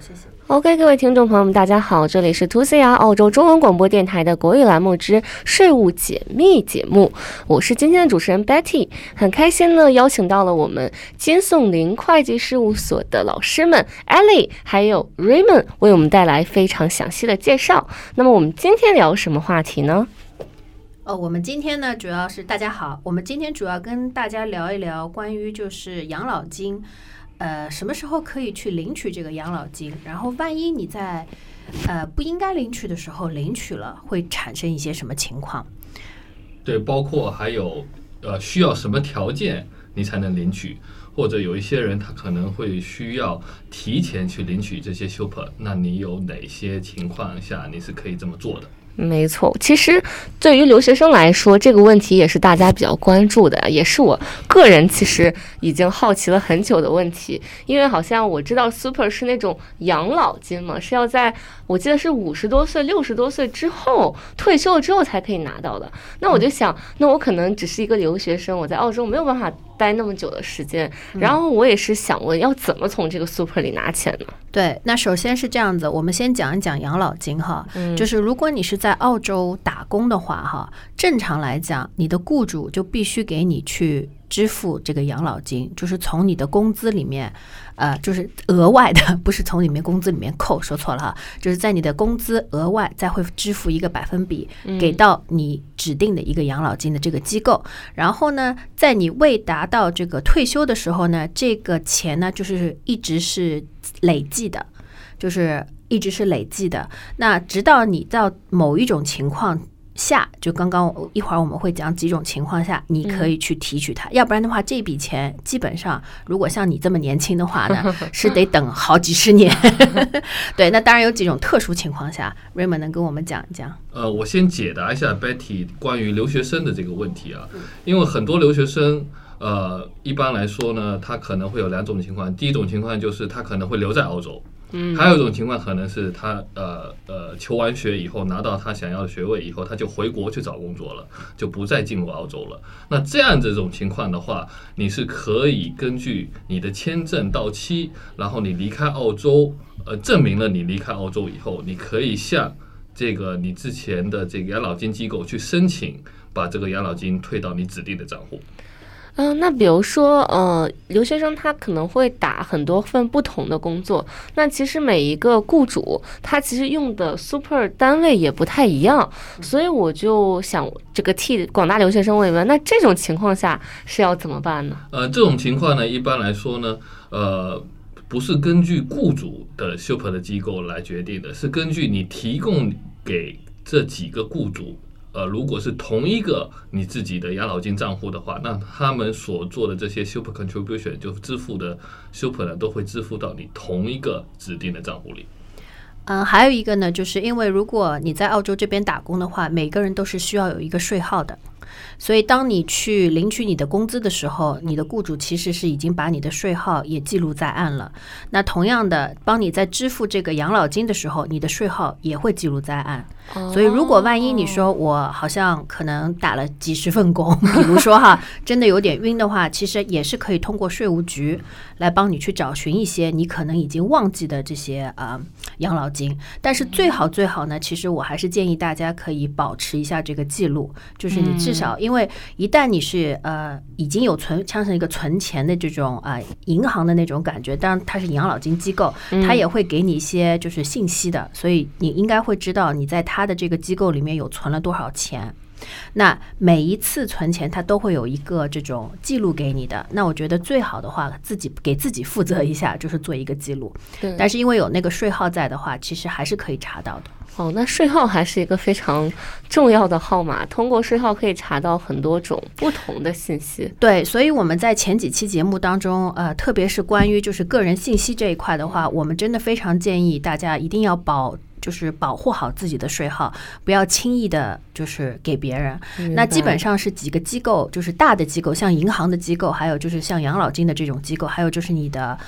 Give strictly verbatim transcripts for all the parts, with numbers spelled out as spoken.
谢谢。 OK， 各位听众朋友们，大家好，这里是 two C R 澳洲中文广播电台的国语栏目之税务解密节目，我是今天的主持人 Betty， 很开心呢，邀请到了我们金颂林会计事务所的老师们 Ellie 还有 Raymond 为我们带来非常详细的介绍。那么我们今天聊什么话题呢？ 哦，我们今天呢，主要是大家好，我们今天主要跟大家聊一聊关于就是养老金，呃，什么时候可以去领取这个养老金？然后万一你在呃不应该领取的时候领取了，会产生一些什么情况？ 对，包括还有呃需要什么条件你才能领取，或者有一些人他可能会需要提前去领取这些 super， 那你有哪些情况下你是可以这么做的？ 没错，其实对于留学生来说，这个问题也是大家比较关注的，也是我个人其实已经好奇了很久的问题。因为好像我知道 super 是那种养老金嘛，是要在我记得是五十多岁、六十多岁之后退休了之后才可以拿到的。那我就想，那我可能只是一个留学生，我在澳洲没有办法待那么久的时间，然后我也是想问，要怎么从这个 super 里拿钱呢？ 对，那首先是这样子，我们先讲一讲养老金哈，嗯、就是如果你是在澳洲打工的话哈，正常来讲，你的雇主就必须给你去支付这个养老金，就是从你的工资里面，呃，就是额外的，不是从里面工资里面扣，说错了哈，就是在你的工资额外再会支付一个百分比给到你指定的一个养老金的这个机构，然后呢，在你未达到这个退休的时候呢，这个钱呢就是一直是累计的，就是一直是累计的。那直到你到某一种情况下，就刚刚一会儿我们会讲几种情况下你可以去提取它，嗯、要不然的话这笔钱基本上如果像你这么年轻的话呢是得等好几十年对，那当然有几种特殊情况下 Raymond 能跟我们讲一讲。 呃，我先解答一下 Betty 关于留学生的这个问题啊，因为很多留学生呃，一般来说呢，他可能会有两种情况。第一种情况就是他可能会留在澳洲，嗯，还有一种情况可能是他呃呃求完学以后拿到他想要的学位以后，他就回国去找工作了，就不再进入澳洲了。那这样这种情况的话，你是可以根据你的签证到期，然后你离开澳洲，呃，证明了你离开澳洲以后，你可以向这个你之前的这个养老金机构去申请，把这个养老金退到你指定的账户。 嗯、呃，那比如说，呃，留学生他可能会打很多份不同的工作，那其实每一个雇主他其实用的 super 单位也不太一样，所以我就想这个替广大留学生问一问，那这种情况下是要怎么办呢？ 呃，这种情况呢，一般来说呢，呃，不是根据雇主的 super 的机构来决定的，是根据你提供给这几个雇主。呃，如果是同一个你自己的养老金账户的话，那他们所做的这些 super contribution 就支付的 super 呢，都会支付到你同一个指定的账户里。 嗯，还有一个呢，就是因为如果你在澳洲这边打工的话，每个人都是需要有一个税号的。所以当你去领取你的工资的时候，你的雇主其实是已经把你的税号也记录在案了。那同样的，帮你在支付这个养老金的时候，你的税号也会记录在案。所以如果万一你说我好像可能打了几十份工，比如说哈，真的有点晕的话，其实也是可以通过税务局来帮你去找寻一些你可能已经忘记的这些呃养老金。但是最好最好呢，其实我还是建议大家可以保持一下这个记录，就是你至少、嗯、因为一旦你是呃已经有存像是一个存钱的这种啊、呃、银行的那种感觉，当然它是养老金机构，它也会给你一些就是信息的，所以你应该会知道你在它的这个机构里面有存了多少钱。那每一次存钱它都会有一个这种记录给你的，那我觉得最好的话自己给自己负责一下，就是做一个记录。对，但是因为有那个税号在的话，其实还是可以查到的。 哦，那税号还是一个非常重要的号码，通过税号可以查到很多种不同的信息。 对，所以我们在前几期节目当中，呃，特别是关于就是个人信息这一块的话，我们真的非常建议大家一定要保。就是保护好自己的税号，不要轻易的就是给别人。那基本上是几个机构，就是大的机构，像银行的机构，还有就是像养老金的这种机构，还有就是你的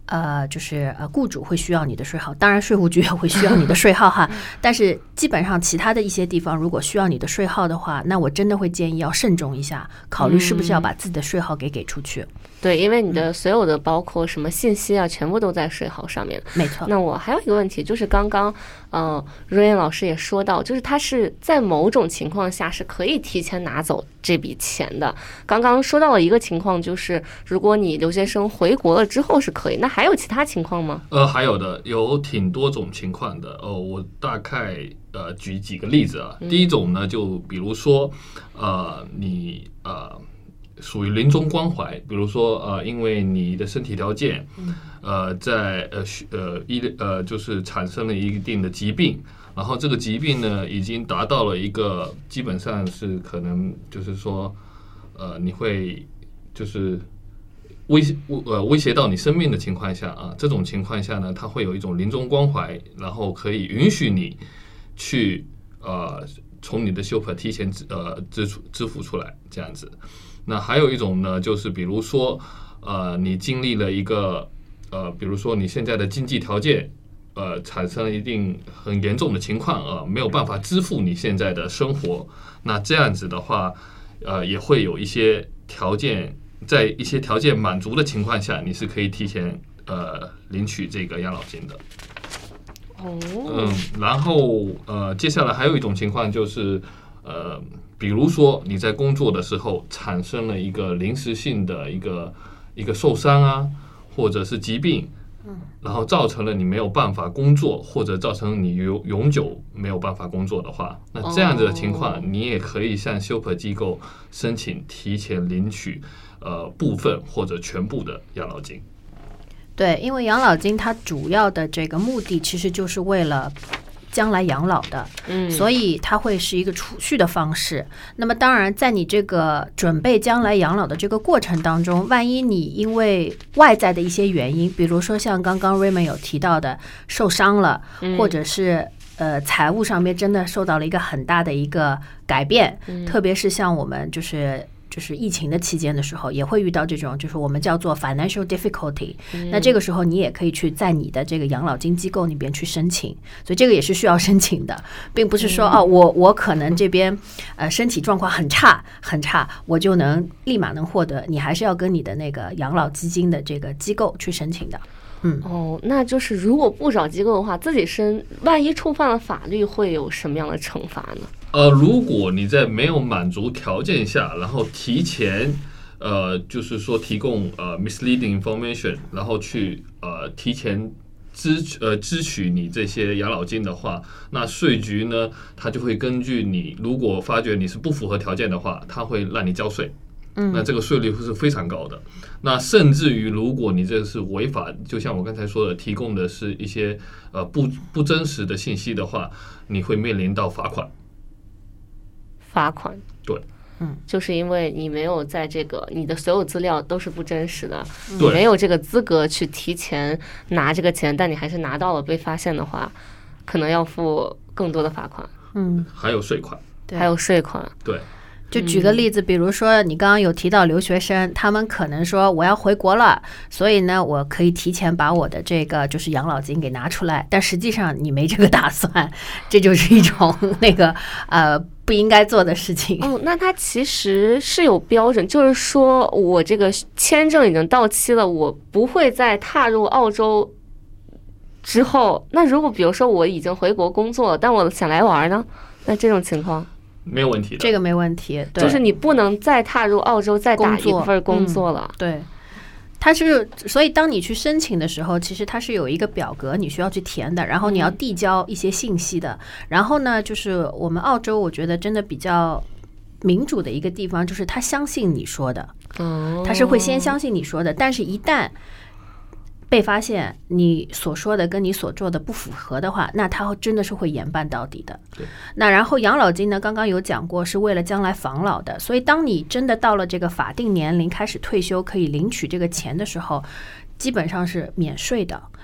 呃，就是呃，雇主会需要你的税号，当然税务局也会需要你的税号哈。但是基本上其他的一些地方，如果需要你的税号的话，那我真的会建议要慎重一下，考虑是不是要把自己的税号给给出去。嗯、 对，因为你的所有的包括什么信息啊，全部都在税号上面。 没错。 那我还有一个问题，就是刚刚呃瑞恩老师也说到，就是他是在某种情况下是可以提前拿走这笔钱的。刚刚说到了一个情况，就是如果你留学生回国了之后是可以，那还有其他情况吗？ 呃，还有的，有挺多种情况的。哦，我大概呃举几个例子啊。第一种呢，就比如说呃你呃属于临终关怀，比如说呃因为你的身体条件呃在呃呃医呃就是产生了一定的疾病。然后这个疾病呢，已经达到了一个基本上是可能就是说，呃，你会就是威呃威胁到你生命的情况下啊，这种情况下呢，它会有一种临终关怀，然后可以允许你去呃从你的 S U P 提前呃支出支付出来这样子。那还有一种呢，就是比如说呃你经历了一个呃比如说你现在的经济条件。呃，产生了一定很严重的情况啊、呃，没有办法支付你现在的生活，那这样子的话，呃，也会有一些条件，在一些条件满足的情况下，你是可以提前呃领取这个养老金的。 哦， 嗯，然后呃，接下来还有一种情况就是呃，比如说你在工作的时候产生了一个临时性的一个一个受伤啊，或者是疾病。然后造成了你没有办法工作，或者造成你永永久没有办法工作的话，那这样子的情况，你也可以向 S U P 机构申请提前领取呃部分或者全部的养老金。 对，因为养老金它主要的这个目的其实就是为了将来养老的， 嗯， 所以它会是一个储蓄的方式。那么当然在你这个准备将来养老的这个过程当中，万一你因为外在的一些原因，比如说像刚刚 Raymond 有提到的受伤了， 嗯、 或者是呃财务上面真的受到了一个很大的一个改变， 嗯、 特别是像我们就是就是疫情的期间的时候，也会遇到这种就是我们叫做 financial difficulty、嗯、那这个时候你也可以去在你的这个养老金机构那边去申请，所以这个也是需要申请的，并不是说、嗯、哦我我可能这边呃身体状况很差很差，我就能立马能获得，你还是要跟你的那个养老基金的这个机构去申请的。嗯， 哦，那就是如果不找机构的话，自己申，万一触犯了法律，会有什么样的惩罚呢？ 呃，如果你在没有满足条件下，然后提前，呃，就是说提供呃 misleading information， 然后去呃提前支呃支取你这些养老金的话，那税局呢，它就会根据你，如果发觉你是不符合条件的话，它会让你交税。 嗯， 那这个税率是非常高的。那甚至于，如果你这是违法，就像我刚才说的，提供的是一些呃不不真实的信息的话，你会面临到罚款。 罚款， 对， 嗯，就是因为你没有在这个你的所有资料都是不真实的， 对， 你没有这个资格去提前拿这个钱，但你还是拿到了，被发现的话，可能要付更多的罚款。 嗯， 还有税款， 还有税款， 对。 就举个例子，比如说你刚刚有提到留学生，他们可能说我要回国了，所以呢，我可以提前把我的这个就是养老金给拿出来，但实际上你没这个打算，这就是一种那个呃不应该做的事情。 哦，那它其实是有标准，就是说我这个签证已经到期了，我不会再踏入澳洲之后，那如果比如说我已经回国工作了，但我想来玩呢，那这种情况没有问题的， 这个没问题，对， 就是你不能再踏入澳洲再打一份工作了。 嗯、对，它是，所以当你去申请的时候，其实它是有一个表格你需要去填的，然后你要递交一些信息的。嗯、然后呢，就是我们澳洲，我觉得真的比较民主的一个地方，就是他相信你说的， 哦， 他是会先相信你说的，但是一旦被发现你所说的跟你所做的不符合的话，那他真的是会严办到底的。那然后养老金呢，刚刚有讲过是为了将来防老的，所以当你真的到了这个法定年龄开始退休可以领取这个钱的时候，基本上是免税的。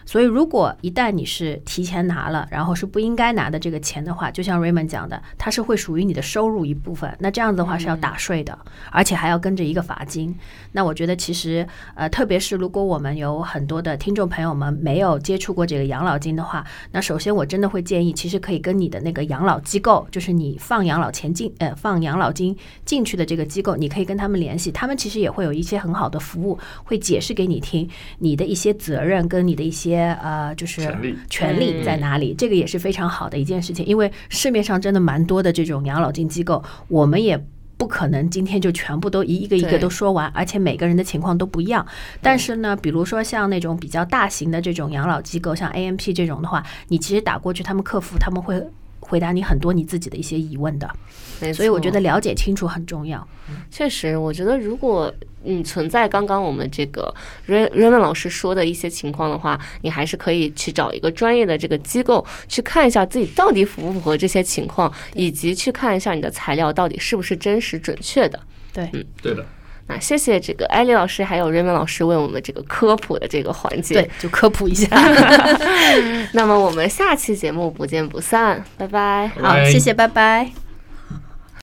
所以如果一旦你是提前拿了，然后是不应该拿的这个钱的话，就像 Raymond 讲的，它是会属于你的收入一部分，那这样子的话是要打税的，嗯、而且还要跟着一个罚金。那我觉得其实呃，特别是如果我们有很多的听众朋友们没有接触过这个养老金的话，那首先我真的会建议，其实可以跟你的那个养老机构，就是你放养老钱进呃放养老金进去的这个机构，你可以跟他们联系，他们其实也会有一些很好的服务，会解释给你听你的一些责任跟你的一些呃就是权利权利在哪里，这个也是非常好的一件事情。因为市面上真的蛮多的这种养老金机构，我们也不可能今天就全部都一一个一个都说完，而且每个人的情况都不一样。但是呢，比如说像那种比较大型的这种养老机构，像 A M P 这种的话，你其实打过去，他们客服他们会回答你很多你自己的一些疑问的。所以我觉得了解清楚很重要。 确实，我觉得如果嗯存在刚刚我们这个 Raymond 老师说的一些情况的话，你还是可以去找一个专业的这个机构去看一下自己到底符不符合这些情况，以及去看一下你的材料到底是不是真实准确的。 对， 嗯， 对的。 那谢谢这个艾莉老师还有 Raymond 老师为我们这个科普的这个环节， 对，就科普一下。 那么我们下期节目不见不散，拜拜。 好，谢谢，拜拜。